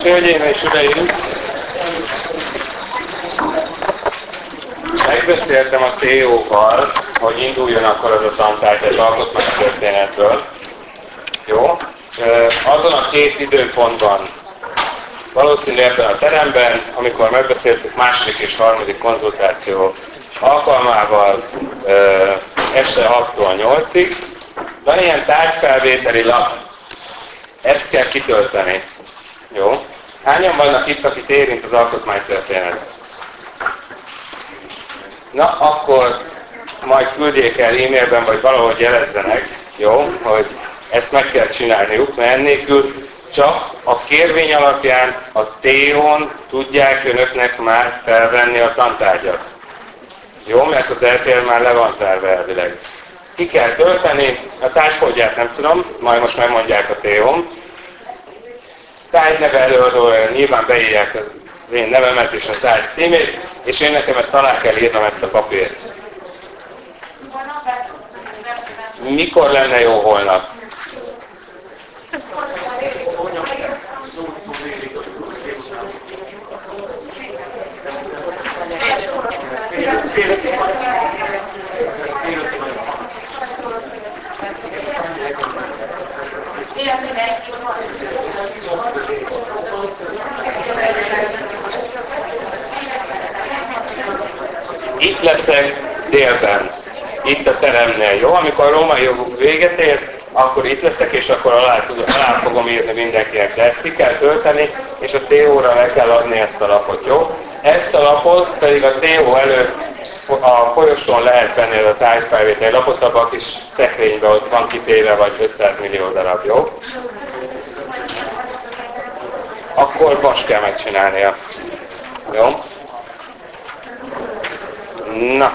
Hölgyeim és uraim, megbeszéltem a T.O.-val, hogy induljon akkor az a tantárgy az alkotmánytörténetről. Jó? Azon a két időpontban, valószínűleg ebben a teremben, amikor megbeszéltük második és harmadik konzultáció alkalmával este 6-tól 8-ig, van ilyen tárgyfelvételi lap. Ezt kell kitölteni. Jó? Hányan vannak itt, akit érint az alkotmánytörténet? Na, akkor majd küldjék el e-mailben, vagy valahogy jelezzenek, jó, hogy ezt meg kell csinálniuk, mert ennélkül csak a kérvény alapján a T.O.-n tudják önöknek már felvenni a tantárgyat. Jó, mert az RTL már le van zárva elvileg. Ki kell tölteni, a tárgykódját nem tudom, majd most megmondják a T.O.n. Tárgyneve előadója, nyilván beírják az én nevemet és a tárgy címét, és én nekem ezt alá kell írnom, ezt a papírt. Mikor lenne jó holnap? Itt leszek délben, itt a teremnél, jó? Amikor a római joguk véget ér, akkor itt leszek, és akkor alá fogom írni mindenkinek. De ezt ki kell tölteni, és a T.O.-ra le kell adni ezt a lapot, jó? Ezt a lapot pedig a T.O. előtt a folyosón lehet venni a tárgyfelvételi lapot, abban a kis szekrényben ott van kitéve, vagy 500 millió darab, jó? Akkor most kell megcsinálnia. Jó? Na.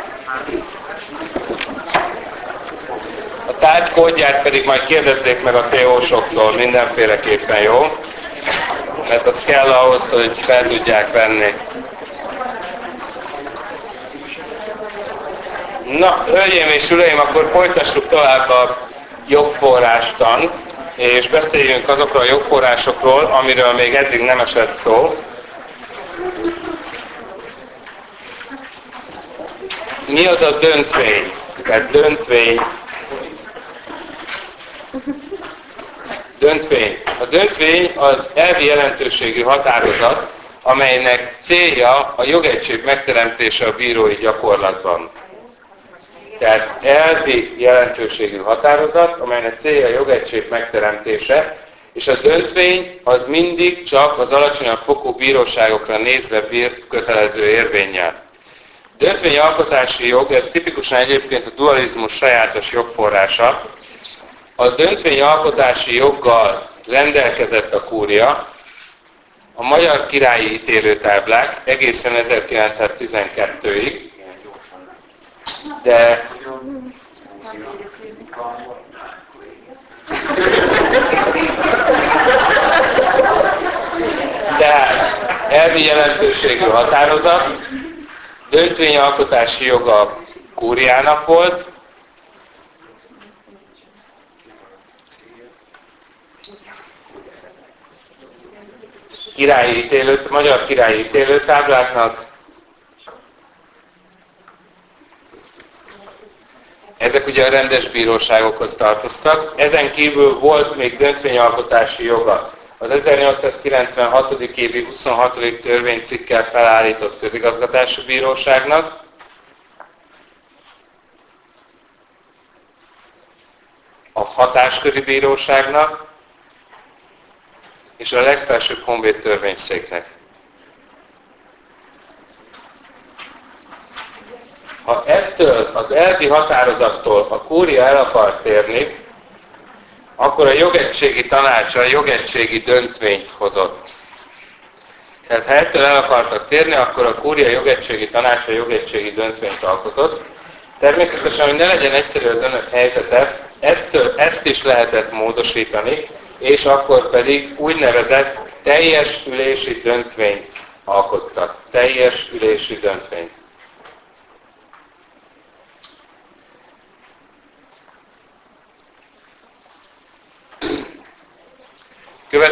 A tárgykódját pedig majd kérdezzék meg a T.O.-soktól mindenféleképpen, jó? Mert az kell ahhoz, hogy fel tudják venni. Na, hölgyeim és uraim, akkor folytassuk tovább a jogforrástant, és beszéljünk azokról a jogforrásokról, amiről még eddig nem esett szó. Mi az a döntvény? Tehát döntvény. A döntvény az elvi jelentőségű határozat, amelynek célja a jogegység megteremtése a bírói gyakorlatban. Tehát elvi jelentőségű határozat, amelynek célja a jogegység megteremtése, és a döntvény az mindig csak az alacsonyabb fokú bíróságokra nézve bír kötelező érvénnyel. Döntvényalkotási jog, ez tipikusan egyébként a dualizmus sajátos jogforrása. A döntvényalkotási joggal rendelkezett a kúria, a magyar királyi ítélőtáblák egészen 1912-ig, de tehát elvi jelentőségű határozat, döntvényalkotási joga a kúriának volt, magyar királyi ítélőtábláknak, ezek ugye a rendes bíróságokhoz tartoztak, ezen kívül volt még döntvényalkotási joga az 1896. évi 26. törvénycikkel felállított közigazgatási bíróságnak, a hatásköri bíróságnak és a legfelsőbb honvéd törvényszéknek. Ha ettől az elvi határozattól a kúria el akar térni, akkor a jogegységi tanácsa jogegységi döntvényt hozott. Tehát ha ettől el akartak térni, akkor a kúria jogegységi tanácsa jogegységi döntvényt alkotott. Természetesen, hogy ne legyen egyszerű az önök helyzete, ezt is lehetett módosítani, és akkor pedig úgynevezett teljes ülési döntvényt alkottak. Teljes ülési döntvényt.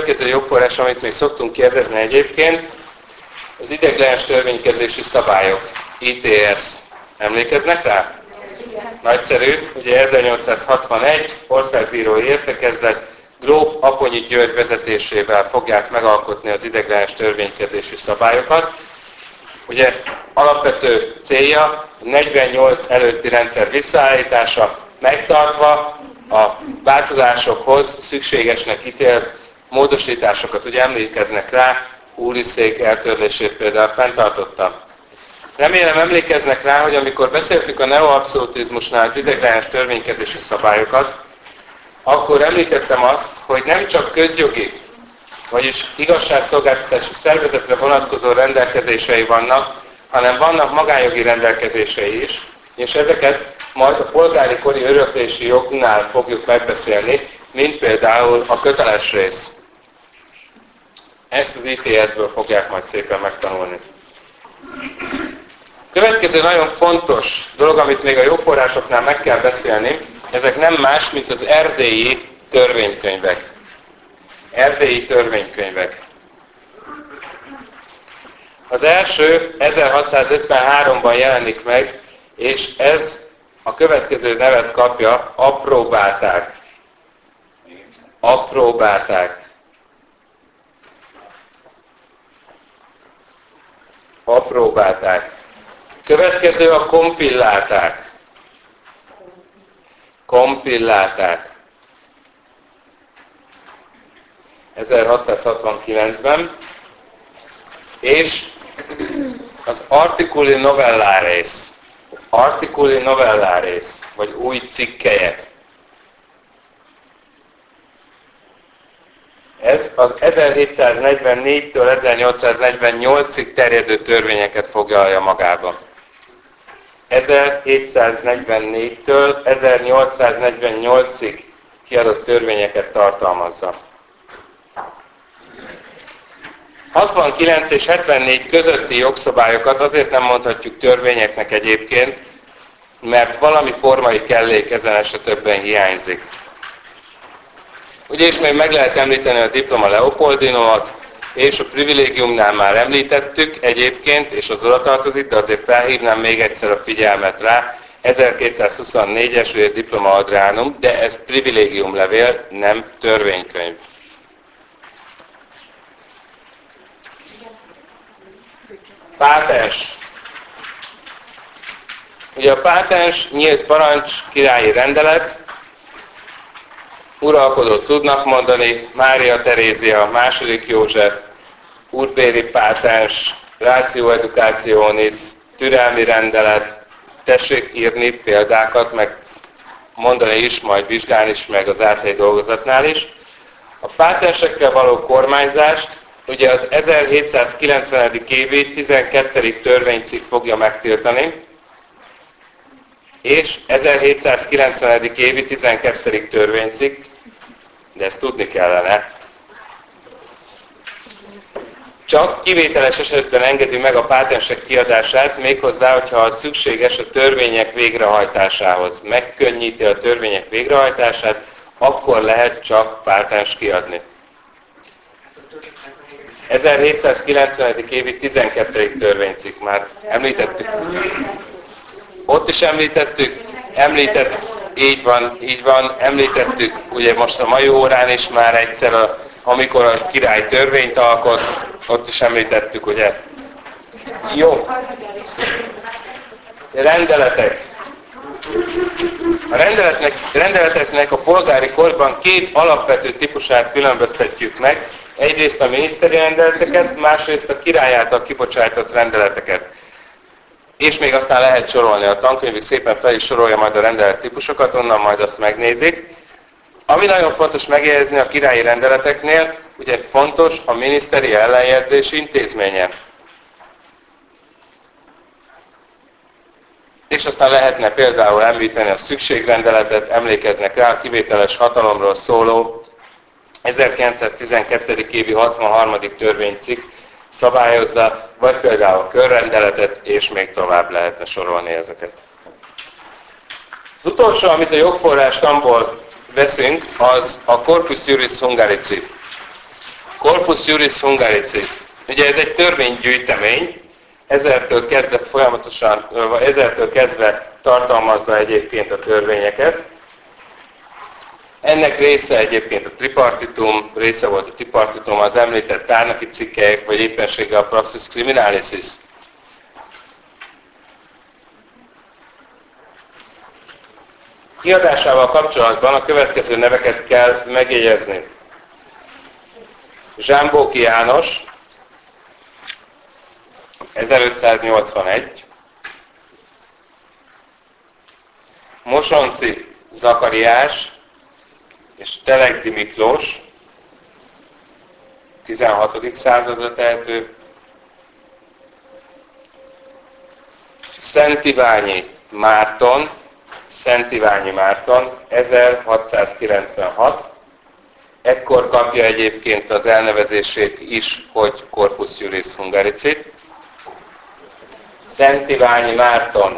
következő jogforrás, amit még szoktunk kérdezni egyébként, az ideiglenes törvénykezési szabályok, ITS. Emlékeznek rá? Nagyszerű, ugye 1861 országbírói értekezlet gróf Aponyi György vezetésével fogják megalkotni az ideiglenes törvénykezési szabályokat. Ugye alapvető célja a 48 előtti rendszer visszaállítása, megtartva a változásokhoz szükségesnek ítélt módosításokat. Ugye emlékeznek rá, úriszék eltörlését például fenntartotta. Remélem emlékeznek rá, hogy amikor beszéltük a neoabszolutizmusnál az ideiglenes törvénykezési szabályokat, akkor említettem azt, hogy nem csak közjogi, vagyis igazságszolgáltatási szervezetre vonatkozó rendelkezései vannak, hanem vannak magánjogi rendelkezései is, és ezeket majd a polgári kori öröklési jognál fogjuk megbeszélni, mint például a köteles rész. Ezt az ITS-ből fogják majd szépen megtanulni. Következő nagyon fontos dolog, amit még a jogforrásoknál meg kell beszélni, ezek nem más, mint az erdélyi törvénykönyvek. Erdélyi törvénykönyvek. Az első 1653-ban jelenik meg, és ez a következő nevet kapja, apróbálták. Apróbálták. Apróbálták. Következő a kompillálták. Kompillálták. 1669-ben. És az articuli novellares. Articuli novellares, vagy új cikkelyek. Ez az 1744-től 1848-ig terjedő törvényeket foglalja magába. 1744-től 1848-ig kiadott törvényeket tartalmazza. 69 és 74 közötti jogszabályokat azért nem mondhatjuk törvényeknek egyébként, mert valami formai kellék ezen esetben hiányzik. Ugye is még meg lehet említeni a diploma Leopoldinumot, és a privilégiumnál már említettük egyébként, és az oda tartozik, de azért felhívnám még egyszer a figyelmet rá, 1224-es, ugye diploma Adrianum, de ez privilégiumlevél, nem törvénykönyv. Pátens. Ugye a pátens nyílt parancs, királyi rendelet, uralkodót tudnak mondani, Mária Terézia, II. József, úrbéri pátens, ratio educationis, türelmi rendelet, tessék írni példákat, meg mondani is, majd vizsgálni is, meg az áthelyi dolgozatnál is. A pátensekkel való kormányzást ugye az 1790. évi 12. törvénycikk fogja megtiltani, és 1790. évi 12. törvénycikk, de ezt tudni kellene, csak kivételes esetben engedi meg a pátensek kiadását, méghozzá, hogyha az szükséges a törvények végrehajtásához, megkönnyíti a törvények végrehajtását, akkor lehet csak pátens kiadni. 1790. évi 12. törvénycikk már említettük. Ott is így van, említettük, ugye most a mai órán is már egyszer, amikor a király törvényt alkot, ott is említettük, ugye. Jó. Rendeletek. A rendeleteknek a polgári korban két alapvető típusát különböztetjük meg. Egyrészt a miniszteri rendeleteket, másrészt a király által kibocsájtott rendeleteket. És még aztán lehet sorolni. A tankönyvük szépen fel is sorolja majd a rendelet típusokat, onnan majd azt megnézik. Ami nagyon fontos megjegyezni a királyi rendeleteknél, ugye fontos a miniszteri ellenjegyzés intézménye. És aztán lehetne például említeni a szükségrendeletet, emlékeznek rá a kivételes hatalomról szóló 1912. évi 63. törvénycikk szabályozza, vagy például a körrendeletet, és még tovább lehetne sorolni ezeket. Az utolsó, amit a jogforrástamból veszünk, az a Corpus Juris Hungarici. Corpus Juris Hungarici. Ugye ez egy törvénygyűjtemény, 1000-től kezdve folyamatosan, vagy 1000-től kezdve tartalmazza egyébként a törvényeket. Ennek része egyébként a tripartitum, része volt a tripartitum, az említett tárnoki cikkek, vagy éppenséggel a Praxis Criminalicis. Kiadásával kapcsolatban a következő neveket kell megjegyezni. Zsámbóki János, 1581, Mosonci Zakariás és Telegdi Miklós, 16. századra tehető, Szentiványi Márton, 1696, ekkor kapja egyébként az elnevezését is, hogy Corpus Juris Hungarici. Szentiványi Márton,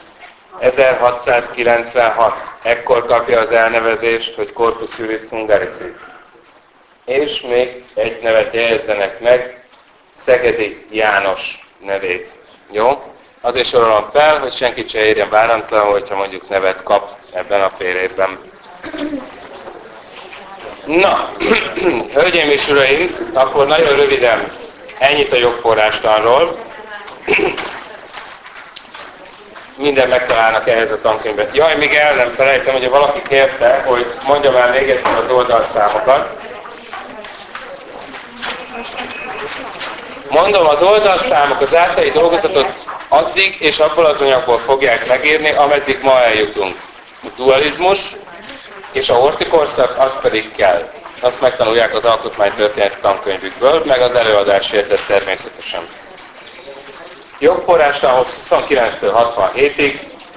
1696, ekkor kapja az elnevezést, hogy Corpus Juris Hungarici. És még egy nevet jegyezzenek meg, Szegedi János nevét. Jó? Azért sorolom fel, hogy senkit se érjen bárantlan, hogyha mondjuk nevet kap ebben a fél évben. Na, hölgyeim és uraim, akkor nagyon röviden ennyit a jogforrástanról. Minden megtalálnak ehhez a tankönyvben. Jaj, még el nem felejtem, hogy valaki kérte, hogy mondjam el még egyszer az oldalszámokat. Mondom, az oldalszámok az ártai dolgozatot addig és abból az anyagból fogják megírni, ameddig ma eljutunk. A dualizmus és a hortikorszak, az pedig kell. Azt megtanulják az alkotmánytörténet tankönyvükből, meg az előadás jegyzet természetesen. Jogforrástanhoz 29-től 67-ig,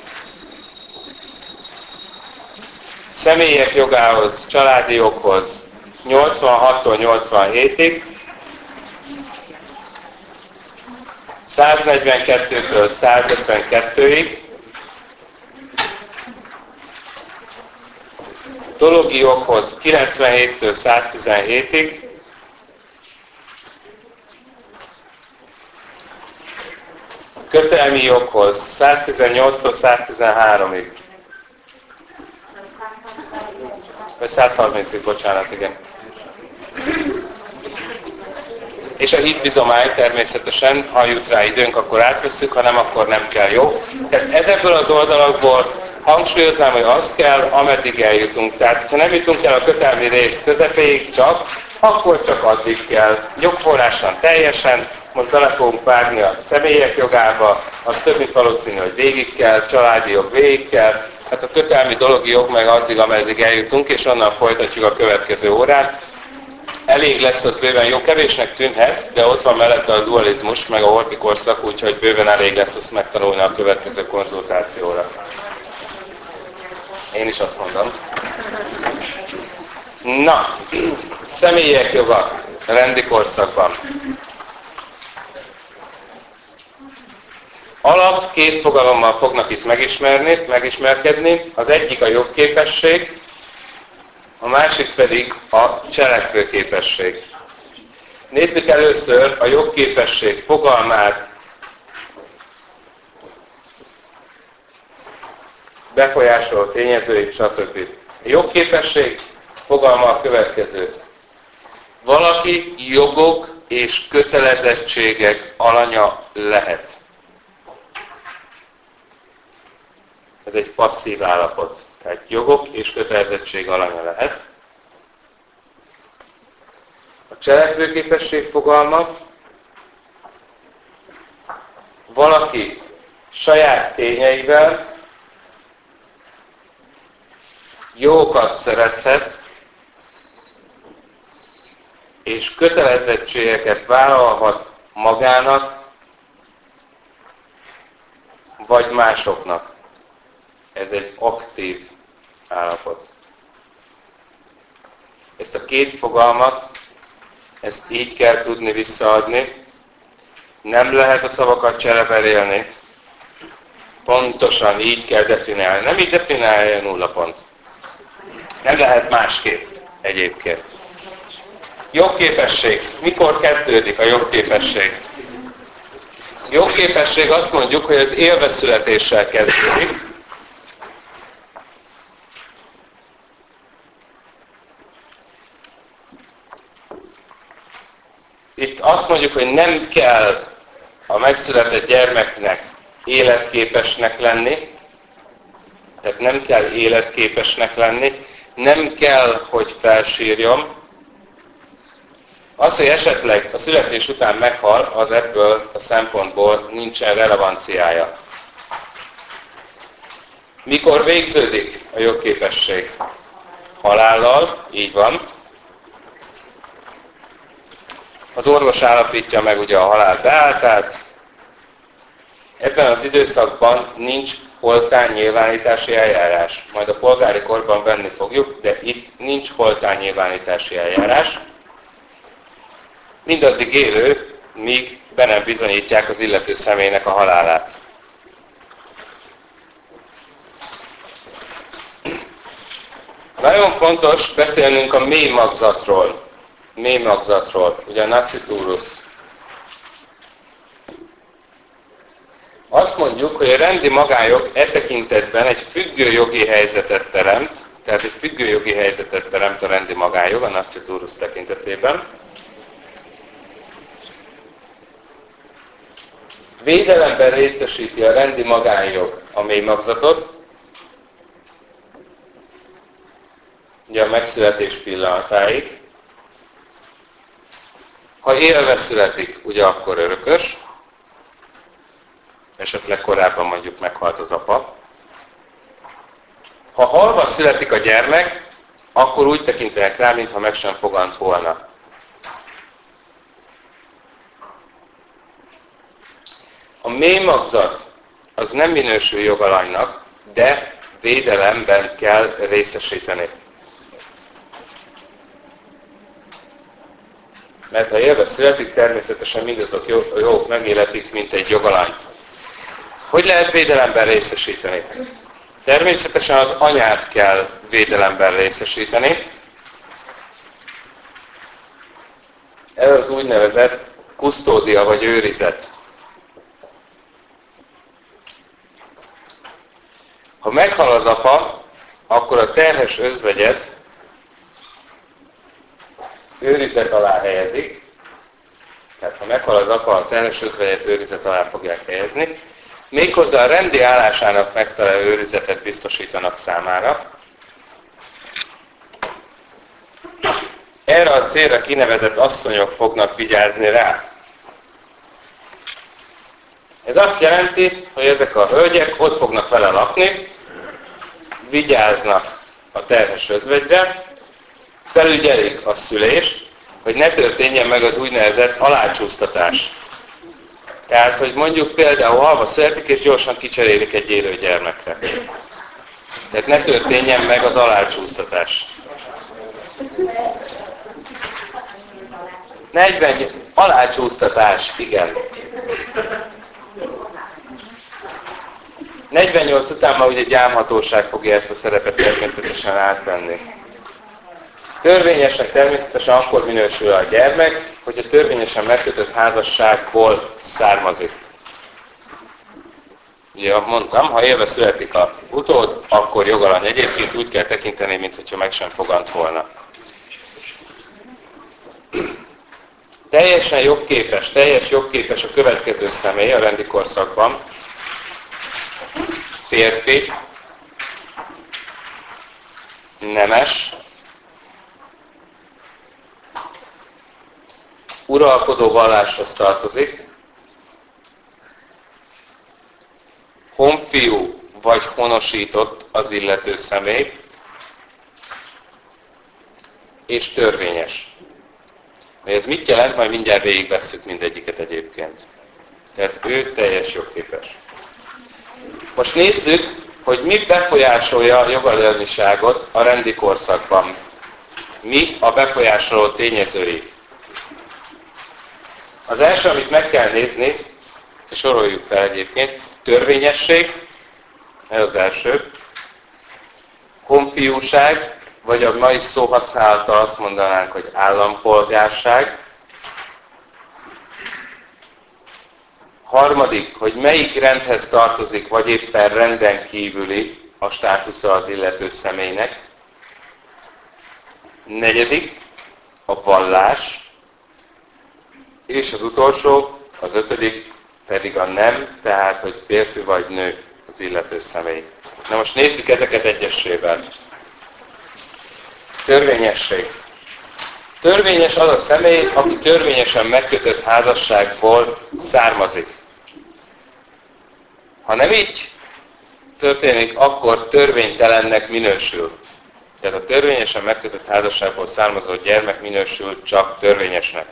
személyek jogához, családi joghoz 86-tól 87-ig, 142-től 152-ig, dologi joghoz 97-től 117-ig, kötelmi joghoz 118-tól 113-ig. Vagy 130-ig, bocsánat, igen. És a hitbizomány természetesen, ha jut rá időnk, akkor átvesszük, ha nem, akkor nem kell, jó? Tehát ezekből az oldalakból hangsúlyoznám, hogy az kell, ameddig eljutunk. Tehát, ha nem jutunk el a kötelmi rész közepéig csak, akkor csak addig kell. Jogforrástan teljesen, most bele fogunk vágni a személyek jogába, az több mint valószínű, hogy végig kell, családi jog végig kell, hát a kötelmi dologi jog meg addig, ameddig eljutunk, és onnan folytatjuk a következő órán. Elég lesz, az bőven jó, kevésnek tűnhet, de ott van mellette a dualizmus, meg a hortikorszak, úgyhogy bőven elég lesz azt megtanulni a következő konzultációra. Én is azt mondom. Na, személyek joga rendi korszakban. Alap két fogalommal fognak itt megismerkedni. Az egyik a jogképesség, a másik pedig a cselekvőképesség. Nézzük először a jogképesség fogalmát, befolyásoló tényezőit, stb. A jogképesség fogalma a következő. Valaki jogok és kötelezettségek alanya lehet. Ez egy passzív állapot. Tehát jogok és kötelezettség alanya lehet. A cselekvőképesség fogalma. Valaki saját tényeivel jogokat szerezhet, és kötelezettségeket vállalhat magának, vagy másoknak. Ez egy aktív állapot. Ezt a két fogalmat, ezt így kell tudni visszaadni. Nem lehet a szavakat csereberélni. Pontosan így kell definiálni. Nem így definiálja 0 pont. Nem lehet másképp egyébként. Jogképesség. Mikor kezdődik a jogképesség? Jogképesség azt mondjuk, hogy az élveszületéssel kezdődik. Itt azt mondjuk, hogy nem kell a megszületett gyermeknek életképesnek lenni, tehát nem kell életképesnek lenni, nem kell, hogy felsírjon. Az, hogy esetleg a születés után meghal, az ebből a szempontból nincsen relevanciája. Mikor végződik a jogképesség? Halállal, így van. Az orvos állapítja meg ugye a halál beálltát. Ebben az időszakban nincs holtánynyilvánítási eljárás. Majd a polgári korban venni fogjuk, de itt nincs holtánynyilvánítási eljárás. Mindaddig élő, míg be nem bizonyítják az illető személynek a halálát. Nagyon fontos beszélnünk a mély magzatról. Mély magzatról, ugye a nasciturus. Azt mondjuk, hogy a rendi magánjog e tekintetben egy függő jogi helyzetet teremt, tehát egy függő jogi helyzetet teremt a rendi magánjog a nasciturus tekintetében. Védelemben részesíti a rendi magánjog a mély magzatot, ugye a megszületés pillanatáig. Ha élve születik, ugye akkor örökös, esetleg korábban mondjuk meghalt az apa. Ha halva születik a gyermek, akkor úgy tekintenek rá, mintha meg sem fogant volna. A mély magzat az nem minősül jogalanynak, de védelemben kell részesíteni. Mert ha élve születik, természetesen mindazok jogok megéletik, mint egy jogalanyt. Hogy lehet védelemben részesíteni? Természetesen az anyát kell védelemben részesíteni. Ez az úgynevezett kusztódia vagy őrizet. Ha meghal az apa, akkor a terhes özvegyet őrizet alá helyezik. Tehát ha meghal az apa, a terhes özvegyet őrizet alá fogják helyezni. Méghozzá a rendi állásának megfelelő őrizetet biztosítanak számára. Erre a célra kinevezett asszonyok fognak vigyázni rá. Ez azt jelenti, hogy ezek a hölgyek ott fognak vele lakni, vigyáznak a terhes özvegyre, felügyelik a szülést, hogy ne történjen meg az úgynevezett alácsúsztatás. Tehát, hogy mondjuk például halva születik, és gyorsan kicserélik egy élő gyermekre. Tehát ne történjen meg az alácsúsztatás. 40 alácsúsztatás, igen. 48 után már ugye gyámhatóság fogja ezt a szerepet természetesen átvenni. Törvényesnek természetesen akkor minősül a gyermek, hogyha törvényesen megkötött házasságból származik. Ugye mondtam, ha élve születik a utód, akkor jogalany. Egyébként úgy kell tekinteni, mintha meg sem fogant volna. Teljes jogképes a következő személy a rendi korszakban. Férfi, nemes, uralkodó valláshoz tartozik, honfiú vagy honosított az illető személy, és törvényes. Ez mit jelent? Majd mindjárt végigvesszük mindegyiket egyébként. Tehát ő teljes jogképes. Most nézzük, hogy mi befolyásolja a jogalanyiságot a rendi korszakban. Mi a befolyásoló tényezői? Az első, amit meg kell nézni, és soroljuk fel egyébként, törvényesség, ez az első, honfiúság, vagy a mai szóhasználattal azt mondanánk, hogy állampolgárság. Harmadik, hogy melyik rendhez tartozik, vagy éppen renden kívüli a státusza az illető személynek. Negyedik, a vallás. És az utolsó, az ötödik pedig a nem, tehát, hogy férfi vagy nő az illető személy. Na most nézzük ezeket egyesével. Törvényesség. Törvényes az a személy, aki törvényesen megkötött házasságból származik. Ha nem így történik, akkor törvénytelennek minősül. Tehát a törvényesen megkötött házasságból származó gyermek minősül csak törvényesnek.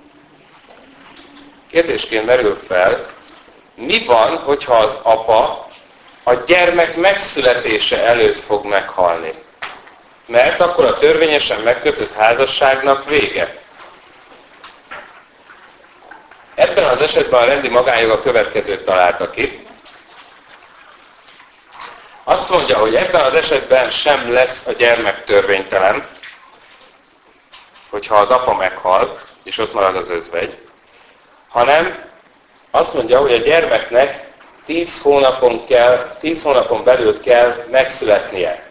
Kérdésként merül fel, mi van, hogyha az apa a gyermek megszületése előtt fog meghalni? Mert akkor a törvényesen megkötött házasságnak vége. Ebben az esetben a rendi magánjog a következőt találta ki. Azt mondja, hogy ebben az esetben sem lesz a gyermek törvénytelen, hogyha az apa meghal, és ott marad az özvegy, hanem azt mondja, hogy a gyermeknek 10 hónapon belül kell megszületnie.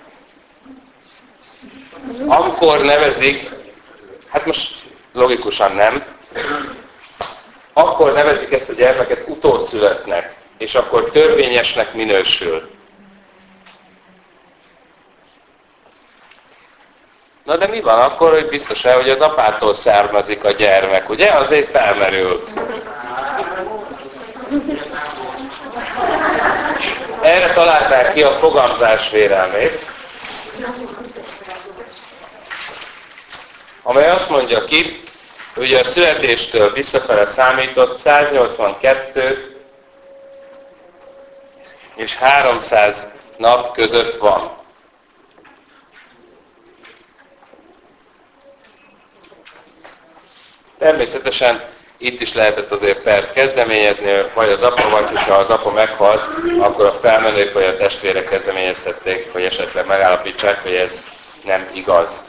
Akkor nevezik, hát most logikusan nem, akkor nevezik ezt a gyermeket utószülöttnek, és akkor törvényesnek minősül. Na de mi van akkor, hogy biztos-e, hogy az apától származik a gyermek, ugye? Azért felmerül. Erre találták ki a fogamzás vélelmét, amely azt mondja ki, hogy a születéstől visszafele számított 182 és 300 nap között van. Természetesen itt is lehetett azért pert kezdeményezni, vagy az apa, vagy ha az apa meghalt, akkor a felmenők vagy a testvérek kezdeményezhették, hogy esetleg megállapítsák, hogy ez nem igaz.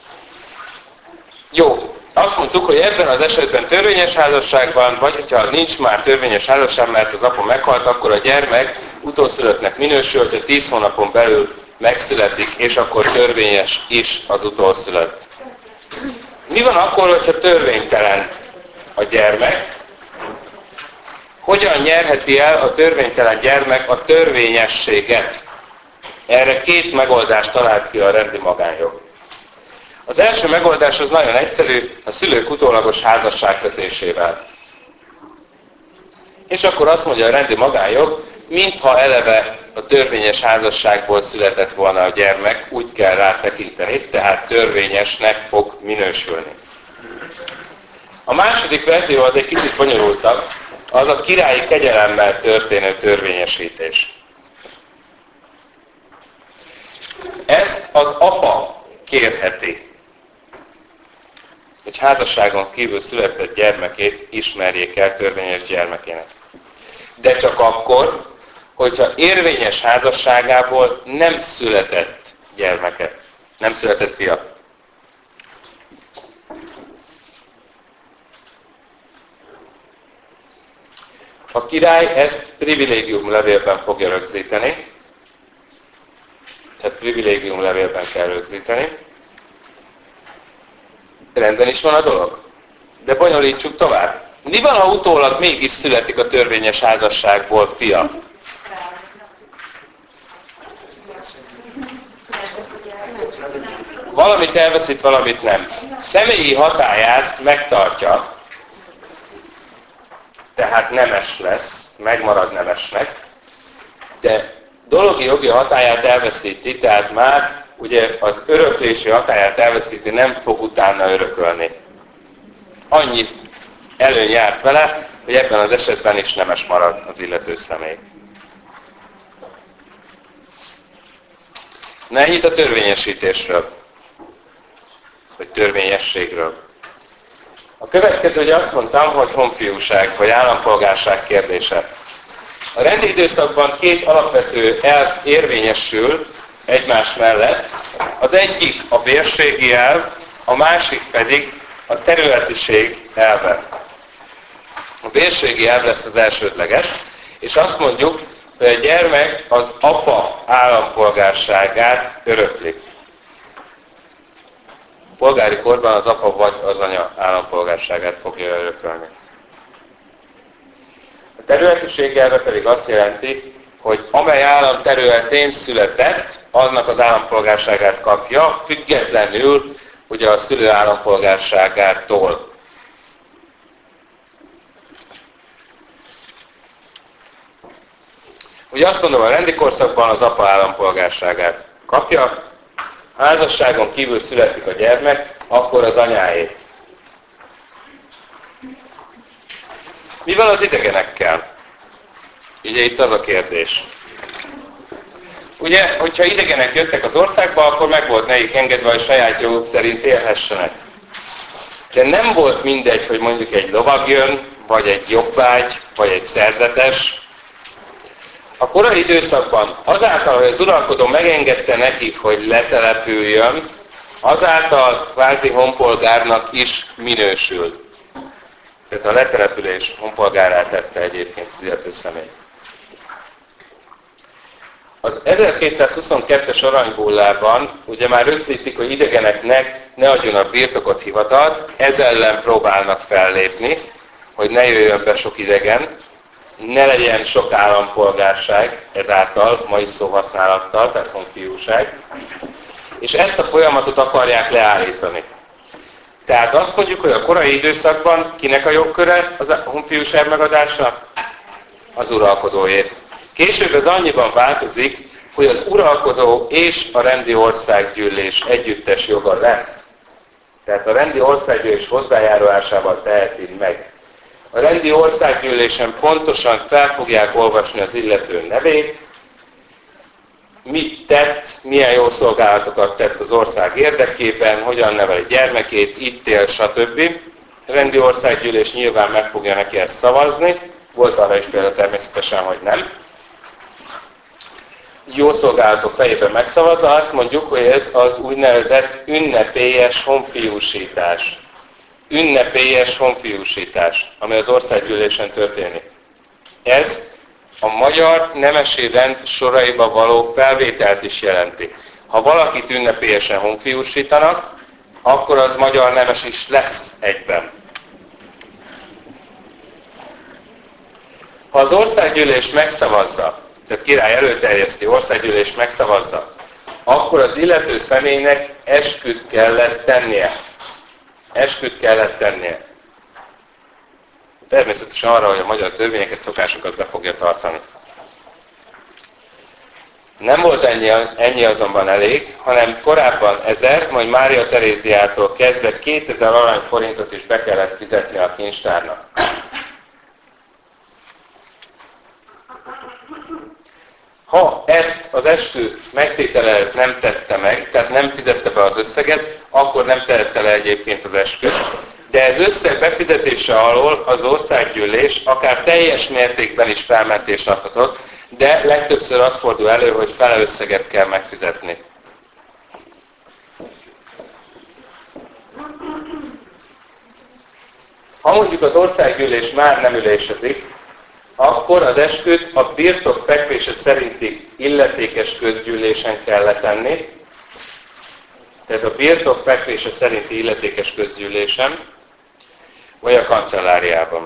Jó, azt mondtuk, hogy ebben az esetben törvényes házasságban, vagy hogyha nincs már törvényes házasság, mert az apa meghalt, akkor a gyermek utószülöttnek minősül, hogyha 10 hónapon belül megszületik, és akkor törvényes is az utószülött. Mi van akkor, hogyha törvénytelen a gyermek? Hogyan nyerheti el a törvénytelen gyermek a törvényességet? Erre 2 megoldást talált ki a rendi magánjog. Az első megoldás az nagyon egyszerű, a szülők utólagos házasságkötésével. És akkor azt mondja a rendi magánjog, mintha eleve a törvényes házasságból született volna a gyermek, úgy kell rá tekinteni, tehát törvényesnek fog minősülni. A második verzió az egy kicsit bonyolultabb, az a királyi kegyelemmel történő törvényesítés. Ezt az apa kérheti, hogy házasságon kívül született gyermekét ismerjék el törvényes gyermekének. De csak akkor, hogyha érvényes házasságából nem született gyermeke, nem született fia. A király ezt privilégiumlevélben fogja rögzíteni, tehát privilégiumlevélben kell rögzíteni. Rendben is van a dolog. De bonyolítsuk tovább. Mi van, ha utólag mégis születik a törvényes házasságból fia? Valamit elveszít, valamit nem. Személyi hatályát megtartja, tehát nemes lesz, megmarad nemesnek, de dologi jogi hatályát elveszíti, tehát már ugye az öröklési hatályát elveszíti, nem fog utána örökölni. Annyi előny járt vele, hogy ebben az esetben is nemes marad az illető személy. Na ennyit a törvényesítésről, vagy törvényességről. A következő, hogy azt mondtam, hogy honfiúság, vagy állampolgárság kérdése. A rendi időszakban 2 alapvető elv érvényesül egymás mellett. Az egyik a bérségi elv, a másik pedig a területiség elve. A bérségi elv lesz az elsődleges, és azt mondjuk, hogy a gyermek az apa állampolgárságát örökli. Polgári korban az apa vagy az anya állampolgárságát fogja örökölni. A területiség elve pedig azt jelenti, hogy amely állam területén született, annak az állampolgárságát kapja, függetlenül ugye a szülő állampolgárságától. Ugye azt mondom, a rendi korszakban az apa állampolgárságát kapja, ha házasságon kívül születik a gyermek, akkor az anyáét. Mi van az idegenekkel? Ugye itt az a kérdés. Ugye, hogyha idegenek jöttek az országba, akkor meg volt nekik engedve, hogy saját joguk szerint élhessenek. De nem volt mindegy, hogy mondjuk egy lovag jön, vagy egy jobbágy, vagy egy szerzetes. A korai időszakban azáltal, hogy az uralkodó megengedte nekik, hogy letelepüljön, azáltal kvázi honpolgárnak is minősül. Tehát a letelepülés honpolgárát tette egyébként az illető személy. Az 1222-es aranybullában ugye már rögzítik, hogy idegeneknek ne adjon birtokot hivatalt, ez ellen próbálnak fellépni, hogy ne jöjjön be sok idegen, ne legyen sok állampolgárság ezáltal, mai szóhasználattal, tehát honfiúság. És ezt a folyamatot akarják leállítani. Tehát azt mondjuk, hogy a korai időszakban kinek a jogköre az a honfiúság megadása? Az uralkodóé. Később ez annyiban változik, hogy az uralkodó és a rendi országgyűlés együttes joga lesz. Tehát a rendi országgyűlés hozzájárulásával teheti meg. A rendi országgyűlésen pontosan fel fogják olvasni az illető nevét, mit tett, milyen jó szolgálatokat tett az ország érdekében, hogyan neveli gyermekét, itt él, stb. A rendi országgyűlés nyilván meg fogja neki ezt szavazni, volt arra is például természetesen, hogy nem. Jó szolgálatok fejében megszavazza, azt mondjuk, hogy ez az úgynevezett ünnepélyes honfiúsítás. Ünnepélyes honfiúsítás, ami az országgyűlésen történik. Ez a magyar nemesi rend soraiba való felvételt is jelenti. Ha valakit ünnepélyesen honfiúsítanak, akkor az magyar nemes is lesz egyben. Ha az országgyűlés megszavazza, tehát király előterjeszti, országgyűlés megszavazza, akkor az illető személynek esküt kellett tennie. Esküt kellett tennie. Természetesen arra, hogy a magyar törvényeket, szokásokat be fogja tartani. Nem volt ennyi azonban elég, hanem korábban 1000, majd Mária Teréziától kezdve 2000 aranyforintot is be kellett fizetni a kincstárnak. Ha ezt az eskü megtétele nem tette meg, tehát nem fizette be az összeget, akkor nem tehette le egyébként az esküt. De ez összeg befizetése alól az országgyűlés akár teljes mértékben is felmentést adhatott, de legtöbbször az fordul elő, hogy fele összeget kell megfizetni. Ha mondjuk az országgyűlés már nem ülésezik, akkor az esküt a birtok fekvése szerinti illetékes közgyűlésen kell letenni. Tehát a birtok fekvése szerinti illetékes közgyűlésen, vagy a kancelláriában.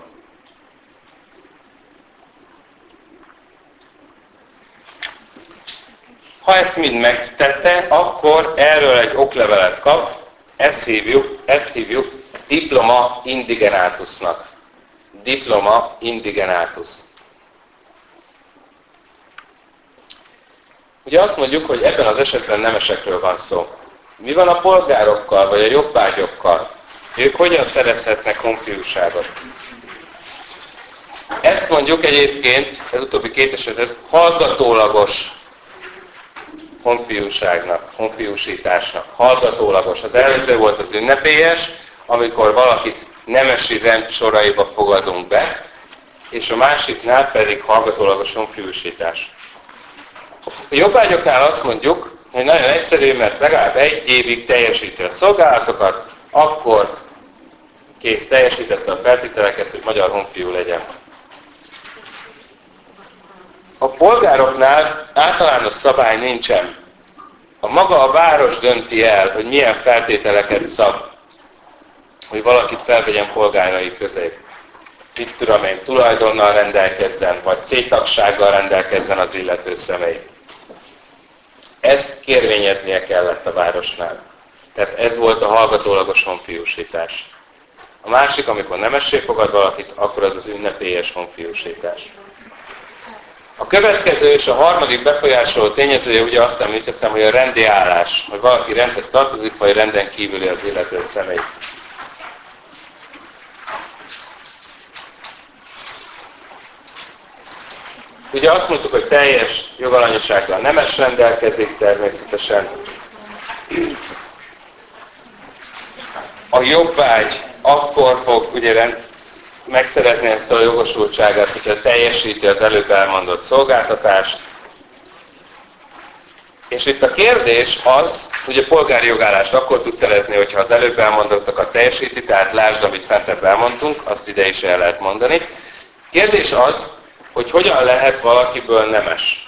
Ha ezt mind megtette, akkor erről egy oklevelet kap, ezt hívjuk diploma indigenatusnak. Diploma indigenatus. Ugye azt mondjuk, hogy ebben az esetben nemesekről van szó. Mi van a polgárokkal, vagy a jobbágyokkal? Ők hogyan szerezhetnek honfiúságot? Ezt mondjuk egyébként, az utóbbi két esetet, hallgatólagos honfiúságnak, honfiúsításnak. Hallgatólagos. Az előző volt az ünnepélyes, amikor valakit nemesi rend soraiba fogadunk be, és a másiknál pedig hallgatólagos honfiúsítás. A jobbágyoknál azt mondjuk, hogy nagyon egyszerű, mert legalább 1 évig teljesíti a szolgálatokat, akkor kész, teljesítette a feltételeket, hogy magyar honfiú legyen. A polgároknál általános szabály nincsen. Maga a város dönti el, hogy milyen feltételeket szab, hogy valakit felvegyen polgárai közé. Itt tudom én, tulajdonnal rendelkezzen, vagy cégtagsággal rendelkezzen az illető személy. Ezt kérvényeznie kellett a városnál. Tehát ez volt a hallgatólagos honfiúsítás. A másik, amikor nemessé fogad valakit, akkor az az ünnepélyes honfiúsítás. A következő és a harmadik befolyásoló tényezője, ugye azt említettem, hogy a rendi állás, hogy valaki rendhez tartozik, vagy renden kívüli az illető személy. Ugye azt mondtuk, hogy teljes jogalanyasággal nemes rendelkezik természetesen. A jobbágy akkor fog ugye megszerezni ezt a jogosultságát, hogyha teljesíti az előbb elmondott szolgáltatást. És itt a kérdés az, hogy a polgári jogállást akkor tud szerezni, hogyha az előbb elmondottakat teljesíti, tehát lásd, amit fentebb elmondtunk, azt ide is el lehet mondani. Kérdés az, hogy hogyan lehet valakiből nemes.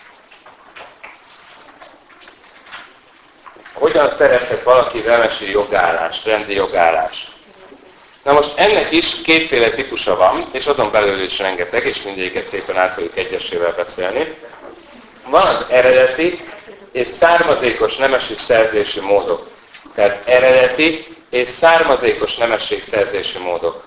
Hogyan szerezhet valaki nemesi jogállást, rendi jogállást. Na most ennek is kétféle típusa van, és azon belül is rengeteg, és mindegyiket szépen át fogjuk egyesével beszélni. Van az eredeti és származékos nemesi szerzési módok. Tehát eredeti és származékos nemességszerzési módok.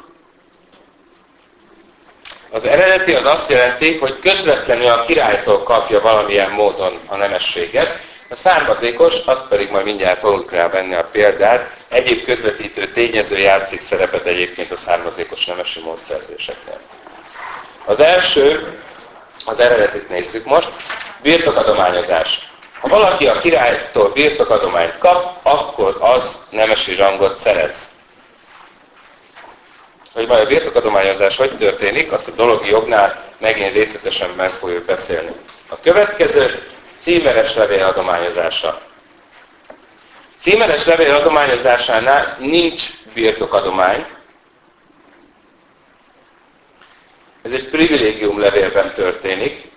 Az eredeti az azt jelenti, hogy közvetlenül a királytól kapja valamilyen módon a nemességet, a származékos, az pedig majd mindjárt fogjuk rá venni a példát, egyéb közvetítő tényező játszik szerepet egyébként a származékos nemesi módszerzéseknél. Az első, az eredetit nézzük most, birtokadományozás. Ha valaki a királytól birtokadományt kap, akkor az nemesi rangot szerez. Hogy majd a birtokadományozás hogy történik, azt a dologi jognál megint részletesen meg fogjuk beszélni. A következő, címeres levél adományozása. Címeres levél adományozásánál nincs birtokadomány. Ez egy privilégium levélben történik.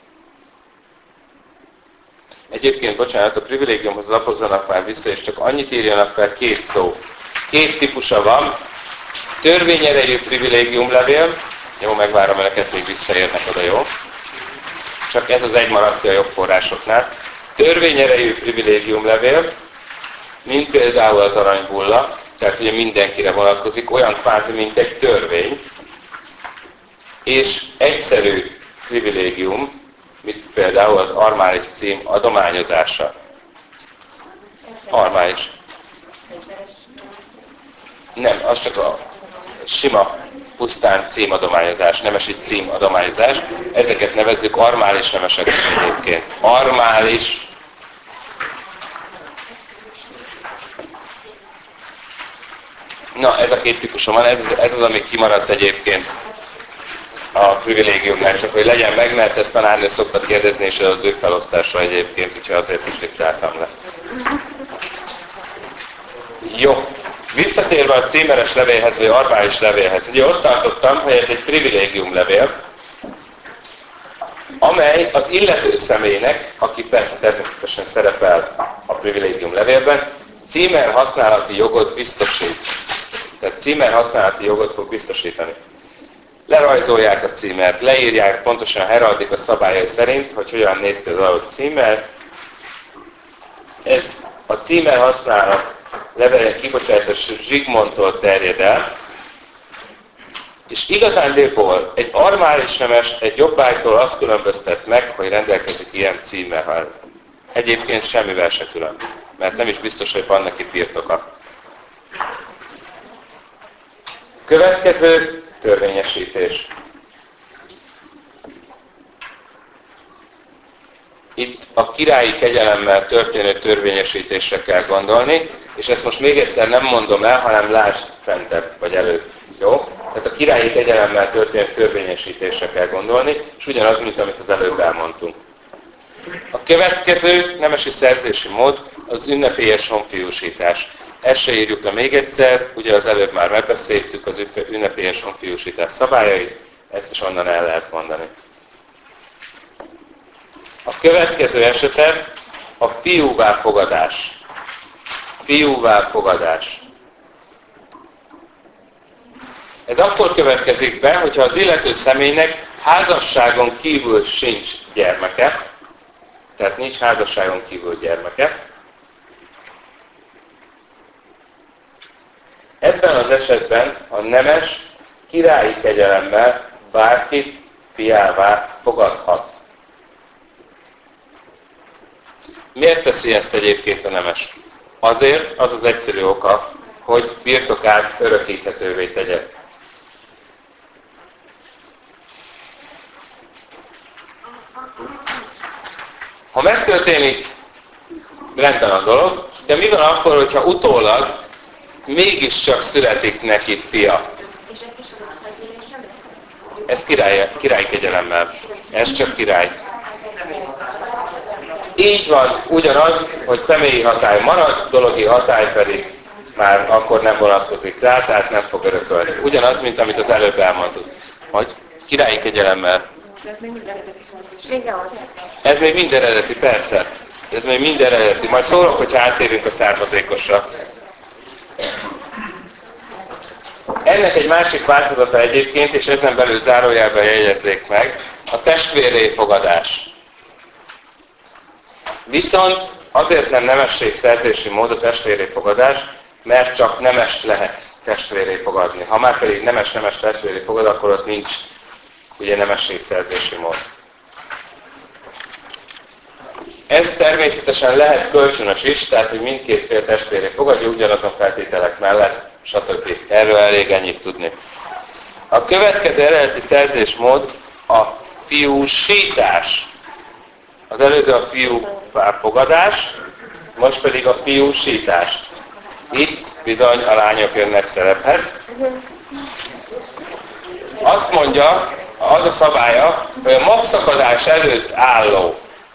Egyébként, bocsánat, a privilégiumhoz lapozzanak már vissza, és csak annyit írjanak fel, 2 szó. 2 típusa van. Törvényerejű privilégiumlevél. Jó, megvárom önöket, még visszaérnek oda, jó? Csak ez az egy maradt ki a jobb forrásoknál. Törvényerejű privilégiumlevél, mint például az aranybulla, tehát ugye mindenkire vonatkozik, olyan kvázi, mint egy törvény, és egyszerű privilégium, mint például az armális cím adományozása. Armális. Nem, az csak a sima, pusztán címadományozás, nemesi címadományozás. Ezeket nevezzük armális nemesek egyébként. Armális. Na, ez a 2 típusa van, ez az, ami kimaradt egyébként a privilégiumnál, csak hogy legyen meg, mert ezt tanárnő szoktak kérdezni, és az ő felosztásra egyébként, úgyhogy azért is diktáltam le. Jó. Visszatérve a címeres levélhez, vagy armális levélhez. Ugye ott tartottam, hogy ez egy privilégiumlevél, amely az illető személynek, aki persze természetesen szerepel a privilégiumlevélben, címer használati jogot biztosít. Tehát címer használati jogot fog biztosítani. Lerajzolják a címert, leírják pontosan a heraldika szabályai szerint, hogy hogyan néz ki az adott címer. Ez a címer használat levelek kibocsátása Zsigmondtól terjed el, és igazándiból egy armális nemes egy jobbágytól azt különböztet meg, hogy rendelkezik ilyen címmel. Egyébként semmivel se külön, mert nem is biztos, hogy van neki birtoka. Következő, törvényesítés. Itt a királyi kegyelemmel történő törvényesítésre kell gondolni, és ezt most még egyszer nem mondom el, hanem lásd fentebb, vagy előtt. Jó? Tehát a királyi kegyelemmel történő törvényesítésre kell gondolni, és ugyanaz, mint amit az előbb elmondtunk. A következő nemesi szerzési mód az ünnepélyes honfiúsítás. Ezt se írjuk le még egyszer, ugye az előbb már megbeszéltük az ünnepélyes honfiúsítás szabályait, ezt is onnan el lehet mondani. A következő esetet a fiúvá fogadás. Fiúvá fogadás. Ez akkor következik be, hogyha az illető személynek házasságon kívül sincs gyermeke, tehát nincs házasságon kívül gyermeke. Ebben az esetben a nemes királyi kegyelemmel bárkit fiává fogadhat. Miért teszi ezt egyébként a nemes? Azért, az az egyszerű oka, hogy birtokát örökíthetővé tegye. Ha megtörténik, rendben a dolog, de mi van akkor, hogyha utólag mégiscsak születik neki fia? Ez király kegyelemmel. Ez csak király. Így van, ugyanaz, hogy személyi hatály marad, dologi hatály pedig már akkor nem vonatkozik rá, tehát nem fog örökölni. Ugyanaz, mint amit az előbb elmondtuk. Hogy királyi kegyelemmel. Ez még minden eredeti, persze. Ez még minden eredeti. Majd szólok, hogyha áttérünk a származékosra. Ennek egy másik változata egyébként, és ezen belül zárójelben jegyezzék meg, a testvérré fogadás. Viszont azért nem nemesség szerzési mód a testvérré fogadás, mert csak nemes lehet testvérré fogadni. Ha már pedig nemes testvérré fogad, akkor ott nincs ugye nemesség szerzési mód. Ez természetesen lehet kölcsönös is, tehát hogy mindkét fél testvéré fogadja ugyanazon feltételek mellett, stb. Erről elég ennyit tudni. A következő eredeti szerzésmód a fiúsítás. Az előző a fiúvá fogadás, most pedig a fiúsítás. Itt bizony a lányok jönnek szerephez. Azt mondja, az a szabálya, hogy a magszakadás előtt álló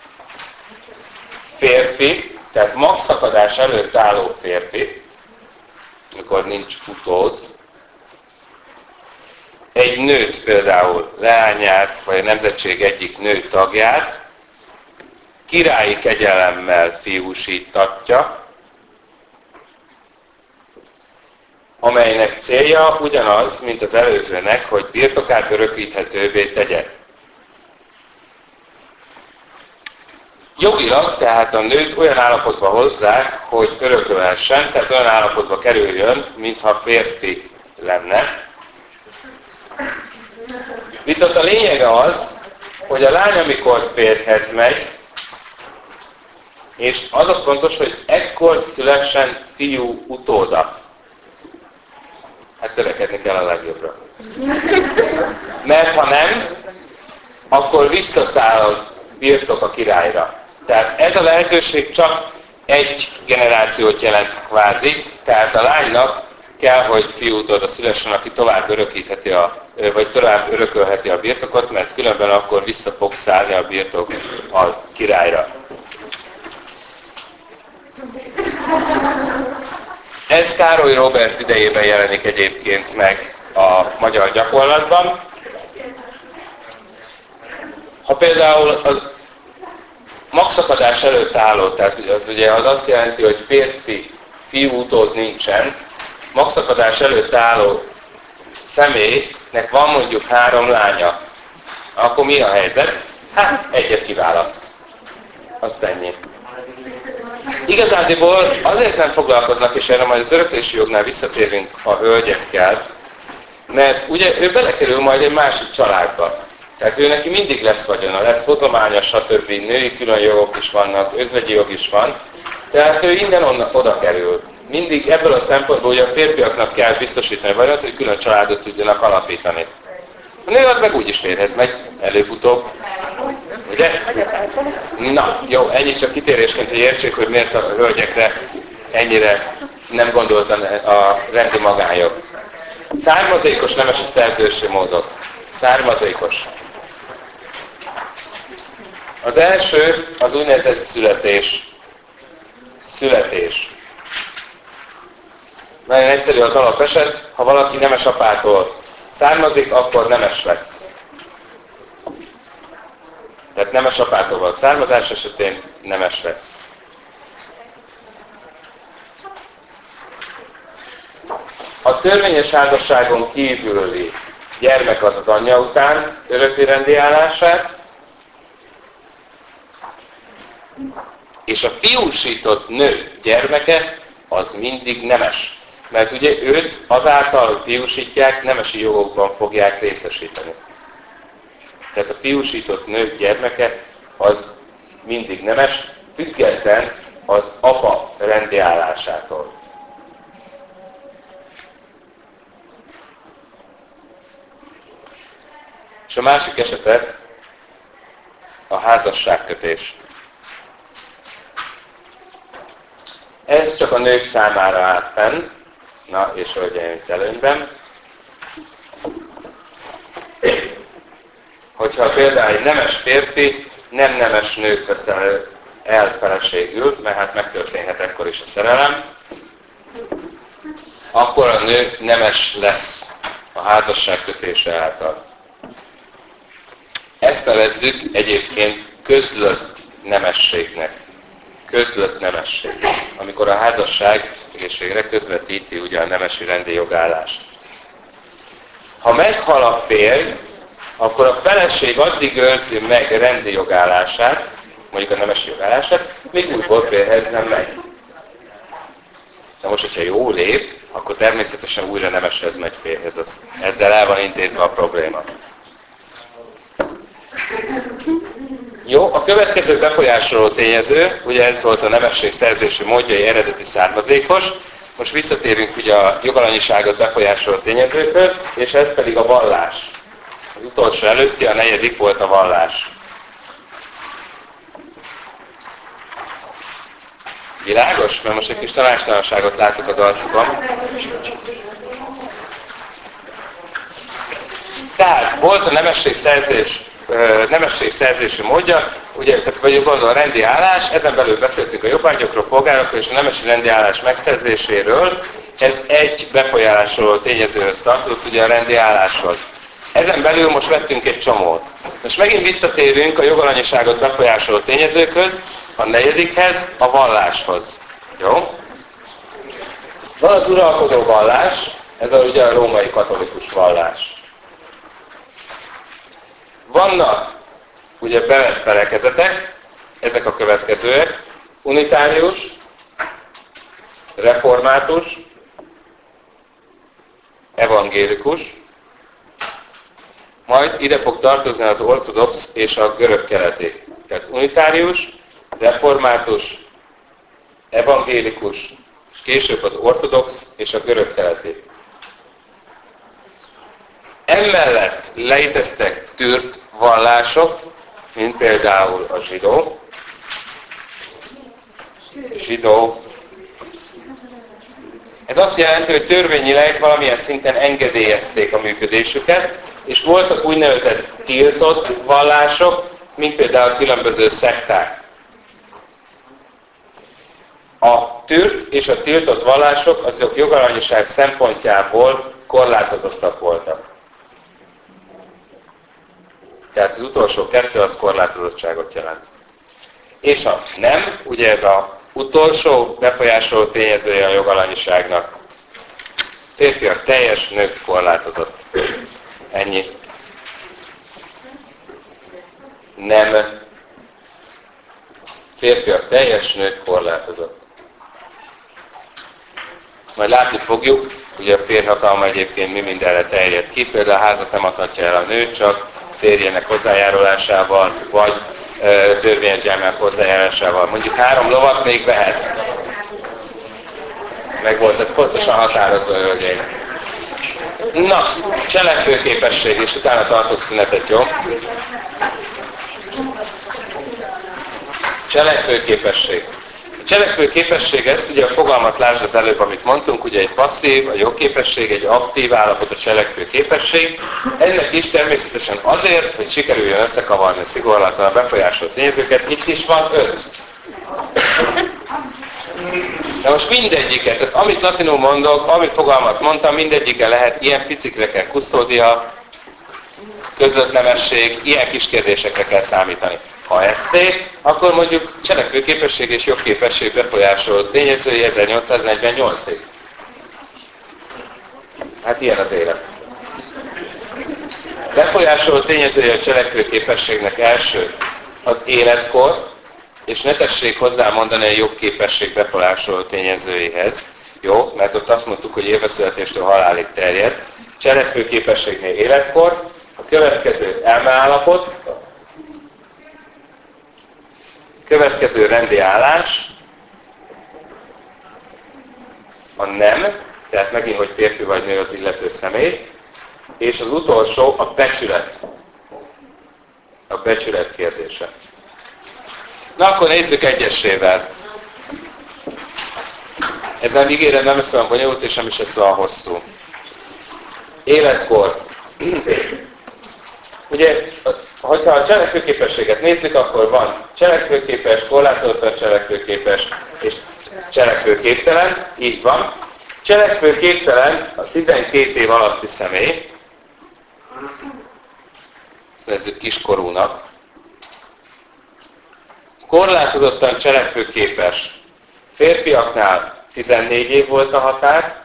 férfi, tehát magszakadás előtt álló férfi, mikor nincs utód, egy nőt például, leányát, vagy a nemzetség egyik nő tagját királyi kegyelemmel fiúsítatja, amelynek célja ugyanaz, mint az előzőnek, hogy birtokát örökíthetővé tegye. Jogilag tehát a nőt olyan állapotba hozzák, hogy örökölhessen, tehát olyan állapotba kerüljön, mintha férfi lenne. Viszont a lényege az, hogy a lány, amikor férjhez megy, és az a fontos, hogy ekkor szülessen fiú utóda. Hát törekedni kell a legjobbra. Mert ha nem, akkor visszaszáll a birtok a királyra. Tehát ez a lehetőség csak egy generációt jelent kvázi, tehát a lánynak kell, hogy fiú utóda szülessen, aki tovább örökítheti vagy tovább örökölheti a birtokot, mert különben akkor vissza fog szállni a birtok a királyra. Ez Károly Róbert idejében jelenik egyébként meg a magyar gyakorlatban. Ha például a magszakadás előtt álló, tehát az ugye az azt jelenti, hogy férfi fiú utód nincsen, magszakadás előtt álló személynek van mondjuk 3 lánya. Akkor mi a helyzet? Hát egyet kiválaszt. Azt ennyi. Igazándiból azért nem foglalkoznak, és erre majd az öröklési jognál visszatérünk a hölgyekkel, mert ugye ő belekerül majd egy másik családba. Tehát ő neki mindig lesz vagyona, lesz hozománya, stb. Női külön jogok is vannak, özvegyi jog is van. Tehát ő innen oda kerül. Mindig ebből a szempontból ugye a férfiaknak kell biztosítani vagyont, hogy külön családot tudjanak alapítani. A nő az meg úgyis férjhez megy, előbb-utóbb. Ugye? Na, jó, ennyi csak kitérésként, hogy értsék, hogy miért a hölgyekre ennyire nem gondoltan a rendi magánjog. Származékos nemesi szerzősi módok. Származékos. Az első az úgynevezett születés. Születés. Nagyon egyszerű az alapeset, ha valaki nemes apától származik, akkor nemes lesz. Tehát nemes apától van származás esetén nemes lesz. A törvényes házasságon kívüli gyermek ad az anyja után öröklérendi állását, és a fiúsított nő gyermeke az mindig nemes. Mert ugye őt azáltal, hogy fiúsítják, nemesi jogokban fogják részesíteni. Tehát a fiúsított nő gyermeke az mindig nemes, független az apa rendiállásától. És a másik esete a házasságkötés. Ez csak a nők számára áll fenn, na és hölgyeim előnyben. Hogyha például egy nemes férfi nem nemes nőt vesz el feleségül, mert hát megtörténhet ekkor is a szerelem, akkor a nő nemes lesz a házasságkötése által. Ezt nevezzük egyébként közlött nemességnek. Közlött nemesség. Amikor a házasság egészségre közvetíti ugye a nemesi rendi jogállást. Ha meghal a férj, akkor a feleség addig őrzi meg rendi jogállását, mondjuk a nemesi jogállását, míg újból férjhez nem megy. De most, hogyha jól lép, akkor természetesen újra nemeshez megy férjhez. Ezzel el van intézve a probléma. Jó, a következő befolyásoló tényező, ugye ez volt a nemesség szerzési módjai eredeti származékos, most visszatérünk ugye a jogalanyiságot befolyásoló tényezőkhöz, és ez pedig a vallás. Az utolsó előtti, a negyedik volt a vallás. Világos? Mert most egy kis tanástalanságot látok az arcukon. Tehát volt a nemességszerzési módja, ugye, tehát vagy gondolom a rendi állás, ezen belül beszéltünk a jobbágyokról, polgárokról és a nemesi rendi állás megszerzéséről, ez egy befolyásoló tényezőhöz tartozott, ugye a rendi álláshoz. Ezen belül most vettünk egy csomót. Most megint visszatérünk a jogalanyiságot befolyásoló tényezőkhöz, a negyedikhez, a valláshoz. Jó? Van az uralkodó vallás, ez ugye a római katolikus vallás. Vannak ugye bevett felekezetek, ezek a következőek, unitárius, református, evangélikus, majd ide fog tartozni az ortodox és a görög-keleti. Tehát unitárius, református, evangélikus, és később az ortodox és a görög-keleti. Emellett léteztek tűrt vallások, mint például a zsidó. Ez azt jelenti, hogy törvényileg valamilyen szinten engedélyezték a működésüket, és voltak úgynevezett tiltott vallások, mint például különböző szekták. A tűrt és a tiltott vallások azok jogalanyiság szempontjából korlátozottak voltak. Tehát az utolsó kettő az korlátozottságot jelent. És a nem, ugye ez az utolsó befolyásoló tényezője a jogalanyiságnak. Férfiak teljes, nők korlátozott. Ennyi. Nem. Férfiak teljes, nők korlátozott. Majd látni fogjuk, ugye a férjhatalma egyébként mi mindenre terjed ki. Például a házat nem adhatja el a nő, csak férjének hozzájárulásával, vagy törvényes gyermek hozzájárulásával. Mondjuk 3 lovat még vehet. Meg volt ez pontosan határozó, hölgyeim. Na, cselekvőképesség, és utána tartok szünetet, jó? Cselekvőképesség. cselekvő képességet, ugye a fogalmat lásd az előbb, amit mondtunk, ugye egy passzív, a jogképesség, egy aktív állapot, a cselekvő képesség. Ennek is természetesen azért, hogy sikerüljön összekavarni a szigorlatlan befolyásolt tényezőket, itt is van 5. De most mindegyiket, tehát amit latinul mondok, amit fogalmat mondtam, mindegyike lehet, ilyen picikre kell kusztódia, között nemesség, ilyen kis kérdésekre kell számítani. Ha ez szép, akkor mondjuk cselekvőképesség és jogképesség befolyásolt tényezői 1848-ig. Hát ilyen az élet. Befolyásolt tényezői a cselekvőképességnek első az életkor, és ne tessék hozzá mondani a jogképesség befolyásolt tényezőihez. Jó, mert ott azt mondtuk, hogy éveszületéstől halálig terjed. Cselekvőképességnél életkor, a következő elmeállapot, következő rendi állás, a nem, tehát megint, hogy férfi vagy nő az illető személy, és az utolsó a becsület. A becsület kérdése. Na akkor nézzük egyesével. Ez nem ígérem, nem lesz olyan bonyolult, és nem is lesz olyan hosszú. Életkor. Ugye, hogyha a cselekvőképességet nézzük, akkor van cselekvőképes, korlátozottan cselekvőképes és cselekvőképtelen. Így van. Cselekvőképtelen a 12 év alatti személy. Ezt nevezzük kiskorúnak. Korlátozottan cselekvőképes. Férfiaknál 14 év volt a határ,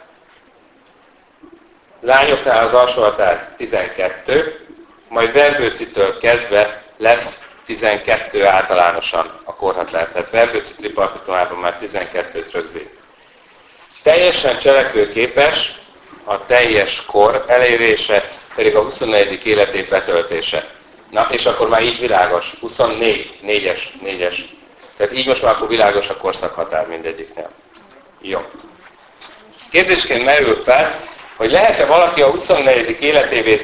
lányoknál az alsó határ 12, majd Verbőcitől kezdve lesz 12 általánosan a korhatár. Tehát Verbőci tripartitumában már 12-t rögzít. Teljesen cselekvőképes a teljes kor elérése, pedig a 24. életév betöltése. Na, és akkor már így világos. 24, 4-es. Tehát így most már akkor világos a korszakhatár mindegyiknél. Jó. Kérdésként merül fel, hogy lehet-e valaki a 24. életévét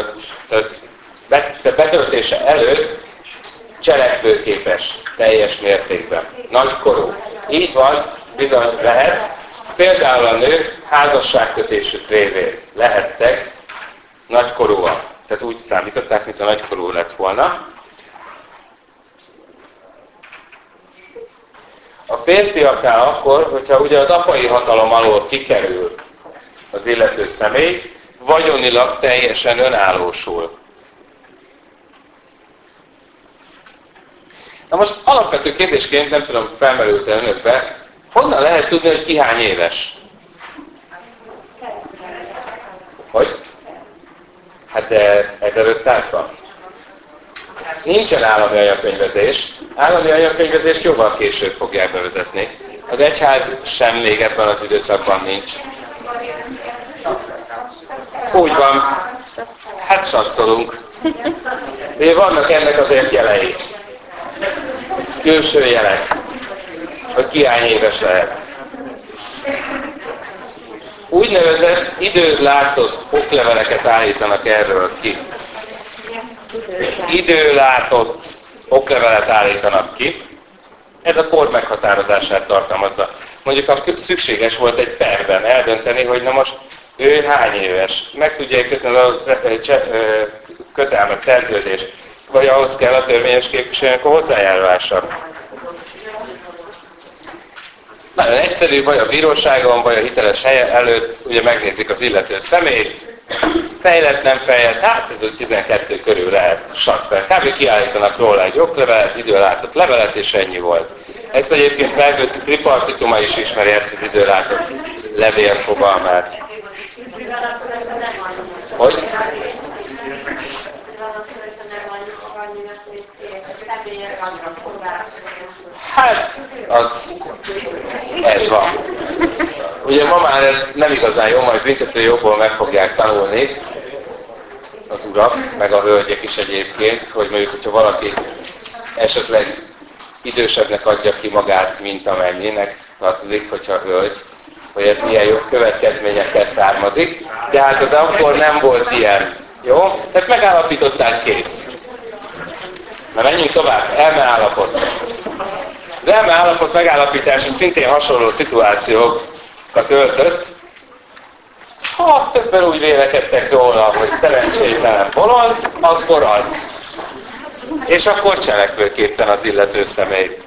betöltése előtt cselekvőképes teljes mértékben. Nagykorú. Így van, bizony lehet. Például a nők házasságkötésük révén lehettek nagykorúak. Tehát úgy számították, mint a nagykorú lett volna. A férfiaknál akkor, hogyha ugye az apai hatalom alól kikerül az illető személy, vagyonilag teljesen önállósul. Na most alapvető kérdésként, nem tudom, felmerült-e önökbe, honnan lehet tudni, hogy ki hány éves? Hogy? Hát 1500-ban. Nincsen állami anyakönyvezés. Állami anyakönyvezést jóval később fogják bevezetni. Az egyház sem még ebben az időszakban nincs. Úgy van. Hát satszolunk. De vannak ennek azért jelei. Külső jelek. Hogy ki hány éves lehet. Úgynevezett időlátott okleveleket állítanak erről ki. Időlátott oklevelet állítanak ki. Ez a kor meghatározását tartalmazza. Mondjuk ha szükséges volt egy perben eldönteni, hogy na most ő hány éves. Meg tudja kötni a kötelmet, szerződést, vagy ahhoz kell a törvényes képviselőnek a hozzájárulása. Nagyon egyszerű, vagy a bíróságon, vagy a hiteles helye előtt ugye megnézik az illető személyt, fejlett, nem fejlett, hát ez úgy 12 körül lehet satszper. Kb. Kiállítanak róla egy oklevelet, időlátott levelet, és ennyi volt. Ezt egyébként Verbőci tripartituma is ismeri, ezt az időlátott levél fogalmát. Hogy? Hát, ez van. Ugye ma már ez nem igazán jó, majd büntetőjogból meg fogják tanulni az urak, meg a hölgyek is egyébként, hogy mondjuk, hogyha valaki esetleg idősebbnek adja ki magát, mint amennyinek tartozik, hogyha hölgy, hogy ez milyen jó következményekkel származik, de hát az akkor nem volt ilyen. Jó? Tehát megállapították, kész. Na menjünk tovább. Elmeállapot. Az elme állapot megállapítása szintén hasonló szituációkat öltött. Ha többen úgy vélekedtek róla, hogy szerencsétlen bolond, akkor az. És akkor cselekvőképtelen az illető személy.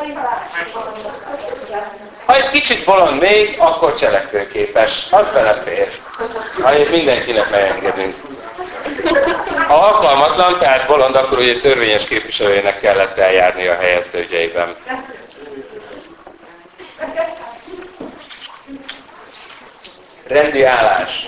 Ha egy kicsit bolond még, akkor cselekvőképes. Az belefér. Amit mindenkinek megengedünk. Ha alkalmatlan, tehát bolond, akkor ugye törvényes képviselőjének kellett eljárni a helyette ügyeiben. Rendi állás.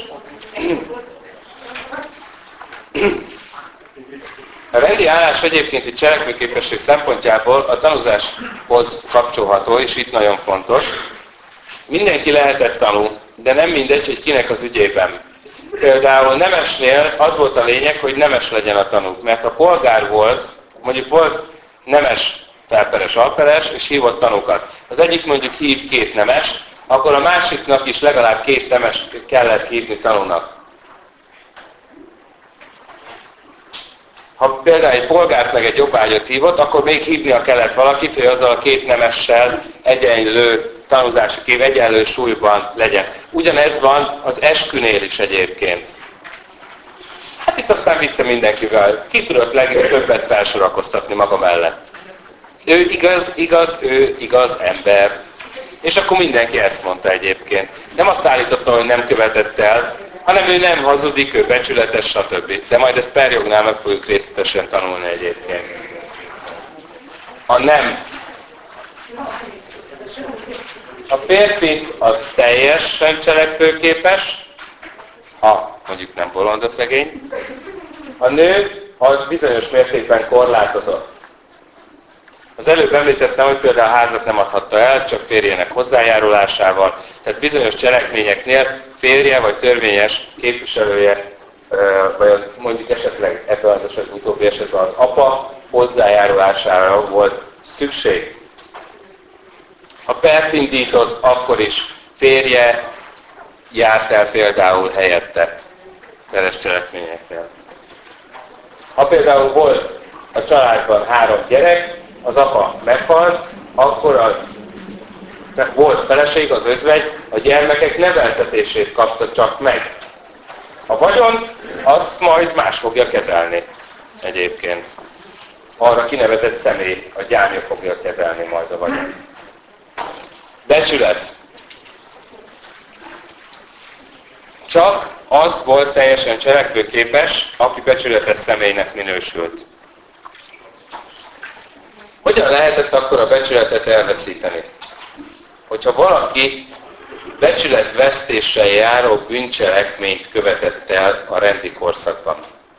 A rendi állás egyébként egy cselekvőképesség szempontjából a tanúzáshoz kapcsolható, és itt nagyon fontos. Mindenki lehetett tanú, de nem mindegy, hogy kinek az ügyében. Például nemesnél az volt a lényeg, hogy nemes legyen a tanú, mert ha polgár volt, mondjuk volt nemes felperes, alperes, és hívott tanúkat. Az egyik mondjuk hív 2 nemest, akkor a másiknak is legalább 2 nemest kellett hívni tanúnak. Ha például egy polgárt meg egy jobbágyat hívott, akkor még hívnia kellett valakit, hogy azzal a 2 nemessel egyenlő tanúzási kép, egyenlő súlyban legyen. Ugyanez van az eskünél is egyébként. Hát itt aztán vitte mindenkivel. Ki tudott legtöbbet felsorakoztatni maga mellett? Ő ő igaz ember. És akkor mindenki ezt mondta egyébként. Nem azt állította, hogy nem követett el, hanem ő nem hazudik, ő becsületes, stb. De majd ezt perjognál meg fogjuk részletesen tanulni egyébként. A nem. A férfi az teljesen cselekvőképes, ha mondjuk nem bolond a szegény. A nő az bizonyos mértékben korlátozott. Az előbb említettem, hogy például a házat nem adhatta el, csak férjének hozzájárulásával. Tehát bizonyos cselekményeknél férje vagy törvényes képviselője, vagy az, mondjuk esetleg ebben az esetben, utóbbi esetben az apa hozzájárulására volt szükség. Ha pert indított, akkor is férje járt el például helyette peres cselekményekkel. Ha például volt a családban 3 gyerek, az apa meghalt, akkor volt feleség, az özvegy, a gyermekek neveltetését kapta csak meg. A vagyont azt majd más fogja kezelni egyébként. Arra kinevezett személy, a gyámja fogja kezelni majd a vagyont. Becsület. Csak az volt teljesen cselekvőképes, aki becsületes személynek minősült. Hogyan lehetett akkor a becsületet elveszíteni? Hogyha valaki becsületvesztéssel járó bűncselekményt követett el a rendi korszakban.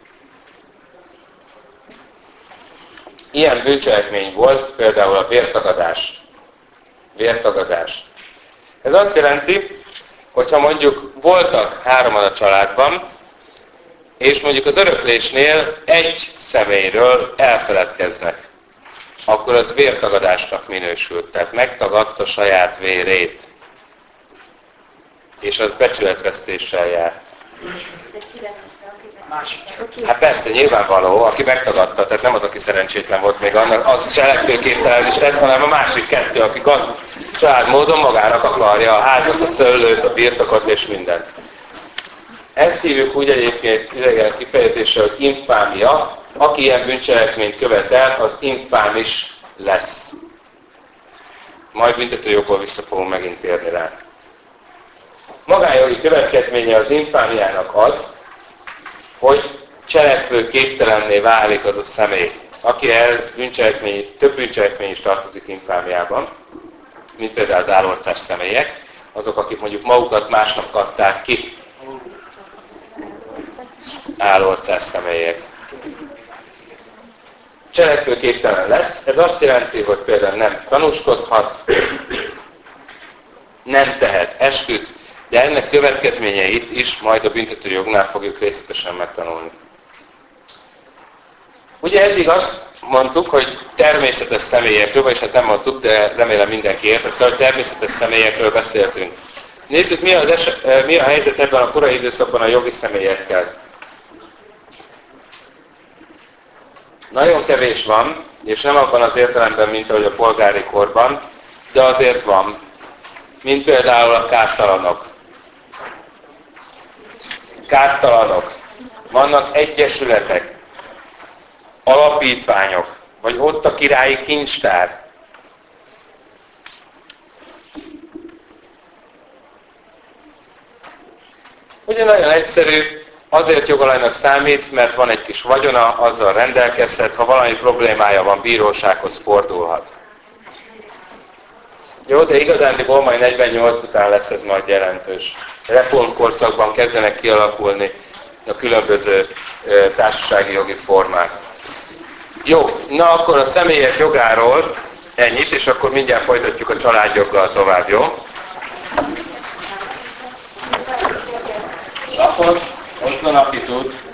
Ilyen bűncselekmény volt például a vértagadás. Vértagadás. Ez azt jelenti, hogyha mondjuk voltak 3-an a családban, és mondjuk az öröklésnél egy személyről elfeledkeznek, akkor az vértagadásnak minősült. Tehát megtagadta saját vérét. És az becsületvesztéssel járt. Hát persze, nyilvánvaló, aki megtagadta, tehát nem az, aki szerencsétlen volt még annak, az cselekvőképtelen is lesz, hanem a másik 2, aki gazdag családmódon magának akarja a házat, a szőlőt, a birtokot és mindent. Ezt hívjuk úgy egyébként idegen kifejezéssel, hogy infámia. Aki ilyen bűncselekményt követel, az infámis lesz. Majd büntetőjogból vissza fogunk megint térni rá. Magánjogi következménye az infámiának az, hogy cselekvőképtelenné válik az a személy, aki ehhez több bűncselekmény is tartozik infámiában, mint például az álorcás személyek, azok, akik mondjuk magukat másnak adták ki. Álorcás személyek. Cselekvőképtelen lesz. Ez azt jelenti, hogy például nem tanúskodhat, nem tehet esküt, de ennek következményeit is majd a büntetőjognál fogjuk részletesen megtanulni. Ugye eddig azt mondtuk, hogy természetes személyekről, vagyis hát nem mondtuk, de remélem mindenki értette, hogy természetes személyekről beszéltünk. Nézzük, mi a helyzet ebben a korai időszakban a jogi személyekkel. Nagyon kevés van, és nem abban az értelemben, mint ahogy a polgári korban, de azért van, mint például a kártalanok. Kártalanok. Vannak egyesületek, alapítványok, vagy ott a királyi kincstár. Ugye nagyon egyszerű, azért jogalanynak számít, mert van egy kis vagyona, azzal rendelkezhet, ha valami problémája van, bírósághoz fordulhat. Jó, de igazándiból majd 48 után lesz ez majd jelentős. Reformkorszakban kezdenek kialakulni a különböző társasági jogi formák. Jó, na akkor a személyek jogáról ennyit, és akkor mindjárt folytatjuk a családjoggal tovább, jó? Akkor most van, aki tud.